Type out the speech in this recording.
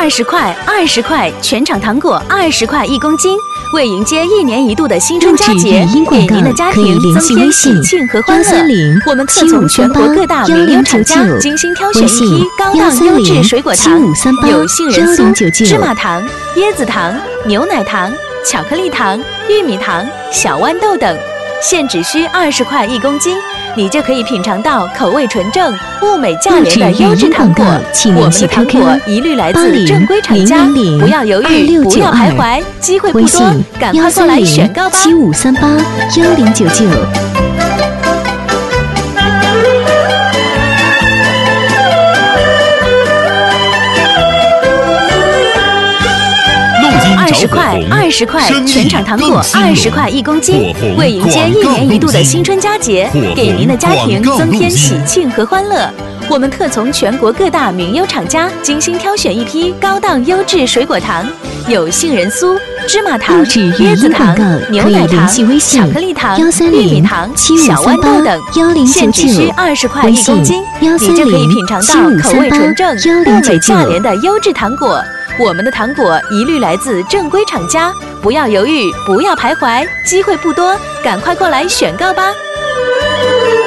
20块，20块，全场糖果20块1公斤。为迎接1年1度的新春佳节，给您的家庭增添喜庆和欢乐。我们特从全国各大名优厂家精心挑选一批高档优质水果糖，有杏仁酥、芝麻糖、椰子糖、牛奶糖、巧克力糖、玉米糖、小豌豆等，现只需20块1公斤。你就可以品尝到口味纯正、物美价廉的优质糖果。我们的糖果一律来自正规厂家，不要犹豫，不要徘徊，机会不多，赶快过来选购吧！75381099。20块，全场糖果20块1公斤。为迎接1年1度的新春佳节，给您的家庭增添喜庆和欢乐。我们特从全国各大名优厂家精心挑选一批高档优质水果糖，有杏仁酥、芝麻糖、椰子糖、牛奶糖、巧克力糖、玉米糖、小豌豆等，现只需20块1公斤，你就可以品尝到口味纯正、物美价廉的优质糖果。我们的糖果一律来自正规厂家，不要犹豫，不要徘徊，机会不多，赶快过来选购吧！